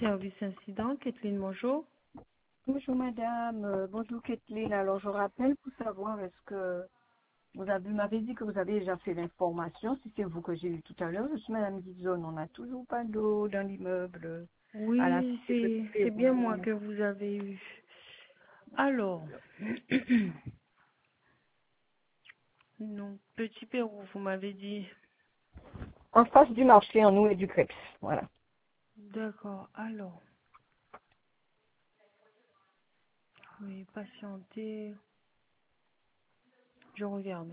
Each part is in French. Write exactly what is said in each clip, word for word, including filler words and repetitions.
service incident. Kathleen, bonjour. Bonjour madame, euh, bonjour Kathleen. Alors je rappelle pour savoir est-ce que vous avez m'avez dit que vous avez déjà fait l'information, si c'est vous que j'ai eu tout à l'heure. Je suis madame Dizon, on n'a toujours pas d'eau dans l'immeuble. À la Oui, c'est c'est bien moi que vous avez eu. Alors, non, Petit Pérou, vous m'avez dit. En face du marché en nous et du crêpes. Voilà. D'accord, alors. Oui, patientez. Je regarde.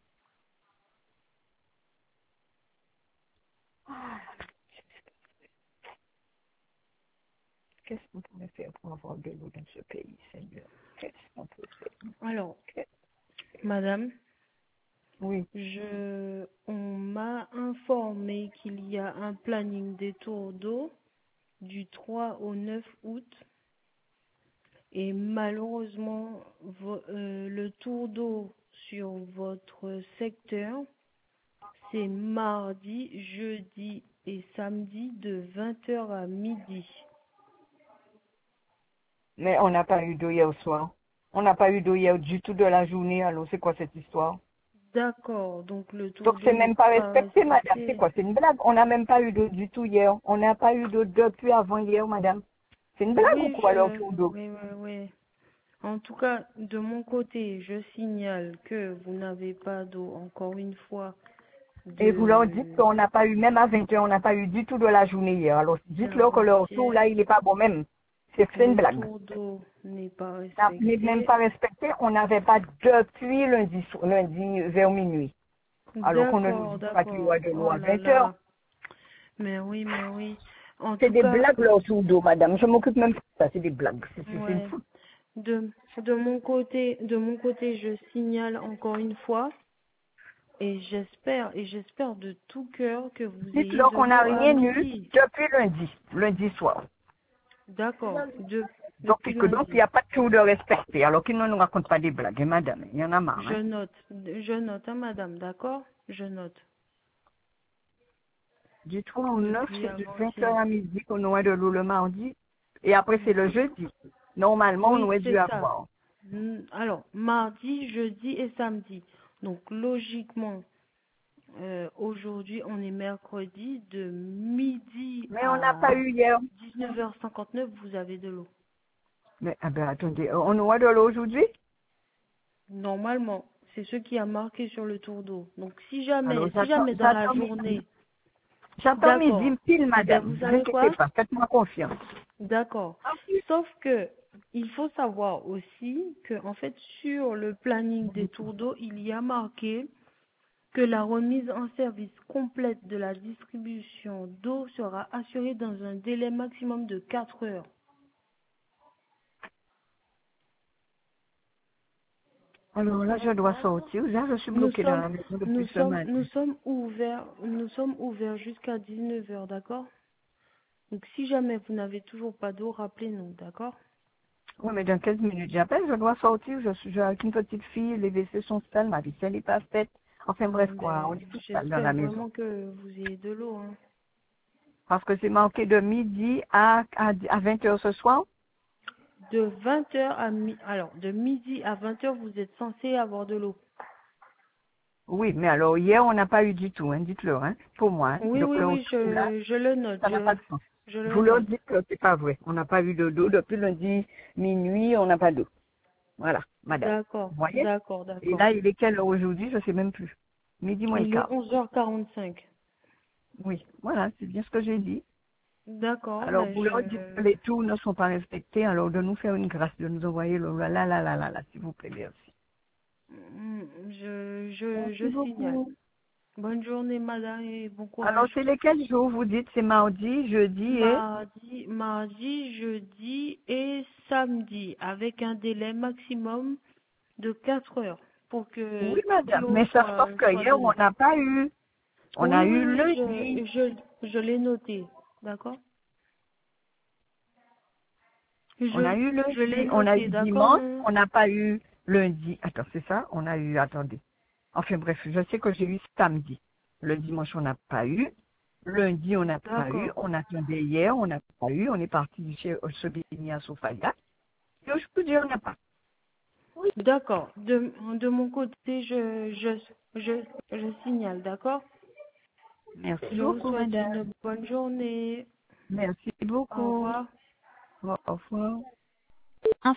Qu'est-ce qu'on pourrait faire pour avoir de l'eau dans ce pays, Seigneur? Qu'est-ce qu'on peut faire? Alors, madame, Oui. je, on m'a informé qu'il y a un planning des tours d'eau du trois au neuf août. Et malheureusement, vo- euh, le tour d'eau sur votre secteur, c'est mardi, jeudi et samedi de vingt heures à midi. Mais on n'a pas eu d'eau hier soir. On n'a pas eu d'eau hier du tout de la journée. Alors c'est quoi cette histoire? D'accord, donc le tour Donc d'eau c'est n'est même pas pas respecté, madame. C'est respecté. quoi? C'est une blague. On n'a même pas eu d'eau du tout hier. On n'a pas eu d'eau depuis avant hier, madame. C'est une blague ou Oui, quoi alors je, tour d'eau? oui, oui, oui. En tout cas, de mon côté, je signale que vous n'avez pas d'eau, encore une fois, Et vous leur dites de qu'on n'a pas eu, même à vingt heures, on n'a pas eu du tout de la journée hier. Alors dites-leur que leur tour avant-hier. là, il n'est pas bon même. C'est c'est une Le blague. tour d'eau n'est pas On n'est même respecté. pas respecté. On n'avait pas depuis lundi, so- lundi vers minuit. Alors qu'on ne nous D'accord, dit pas qu'il y aura d'accord. de l'eau Oh à là vingt heures. là. Mais oui, mais oui. En C'est tout des cas, blagues leur tour d'eau, madame. Je m'occupe même pas de ça. C'est des blagues. C'est c'est- c'est une ouais. faute. De, de mon côté, de mon côté, je signale encore une fois et j'espère, et j'espère de tout cœur que vous ayez Dites-leur de qu'on n'a l'eau à rien eu midi. depuis lundi, lundi soir. D'accord. De, Donc, depuis que donc il n'y lundi. a pas de tour de respecter. Alors qu'ils ne nous racontent pas des blagues, hein, madame. Il y en a marre, Je hein. note, je note, hein, madame, d'accord? Je note. Du trois au neuf, Depuis c'est de vingt heures avant-hier. à midi qu'on aurait de l'eau le mardi. Et après, c'est le Oui. jeudi. Normalement, on Oui, aurait dû c'est ça. avoir. Hmm, Alors, mardi, jeudi et samedi. Donc, logiquement, euh, aujourd'hui, on est mercredi, de midi Mais on n'a pas à eu hier. dix-neuf heures cinquante-neuf, vous avez de l'eau. Mais, ah ben, attendez, on aurait de l'eau aujourd'hui? Normalement, c'est ce qui a marqué sur le tour d'eau. Donc, si jamais, Alors, si j'attends, jamais dans la j'attends midi. journée, J'attends midi d'accord. pile, Eh bien, madame. vous Ne vous savez inquiétez quoi? pas. Faites-moi confiance. D'accord. Sauf que il faut savoir aussi que en fait sur le planning des tours d'eau, il y a marqué que la remise en service complète de la distribution d'eau sera assurée dans un délai maximum de quatre heures. Alors là, je dois sortir. Là, je suis Nous bloquée dans sommes la maison nous depuis ce sommes matin. nous sommes ouverts nous sommes ouverts jusqu'à dix-neuf heures, d'accord? Donc si jamais vous n'avez toujours pas d'eau, rappelez-nous, d'accord? Oui, mais dans quinze minutes, j'appelle, je dois sortir. Je suis je- avec une petite fille, les W C sont sales, ma vaisselle n'est pas faite. Enfin bref, quoi, on Ben, est tout sale dans j'espère la maison. vraiment que vous ayez de l'eau, hein. Parce que c'est marqué de midi à, à, à vingt heures ce soir. De vingt heures à mi alors de midi à vingt heures, vous êtes censé avoir de l'eau. Oui, mais alors hier, on n'a pas eu du tout, hein, dites-le, hein, pour moi. Hein. Oui, Donc oui, le oui, retour là, je, je le note, ça n'a pas je, de sens. je le Vous leur note. dites que c'est pas vrai. On n'a pas eu de d'eau depuis lundi minuit, on n'a pas d'eau. Voilà, madame. D'accord, Vous voyez? d'accord, Et d'accord. là, il est quelle heure aujourd'hui? Je ne sais même plus. Midi moins le Il est quart. onze heures quarante-cinq. Oui, voilà, c'est bien ce que j'ai dit. D'accord, Alors, ben vous leur dites que je, les tours ne sont pas respectés, alors de nous faire une grâce, de nous envoyer le là, là, là, là, là, s'il vous plaît, merci. mm, je, je, Merci je signale. beaucoup. Bonne journée, madame, et bon Alors, courage. c'est lesquels jours vous dites? C'est mardi, jeudi et... Mardi, mardi, jeudi et samedi, avec un délai maximum de quatre heures pour que Oui, toute madame, l'eau mais ça soit, sauf que soit hier, on donnée. n'a pas eu. On Oui, a oui, eu oui, lundi. je, je, je l'ai noté. D'accord? On a Je, eu je l'ai lundi, on a noté, eu d'accord? dimanche, on n'a pas eu lundi. Attends, c'est ça? On a eu, attendez. Enfin bref, je sais que j'ai eu samedi. Le dimanche, on n'a pas eu. Lundi, on n'a pas eu. D'accord. On attendait hier, on n'a pas eu. On est parti chez se baigner à Sofia. Et aujourd'hui, on n'a pas. Oui. D'accord. De, de mon côté, je, je, je, je signale, d'accord? Merci Je vous beaucoup, souhaite madame. une bonne journée. Merci Au beaucoup. revoir. Au revoir.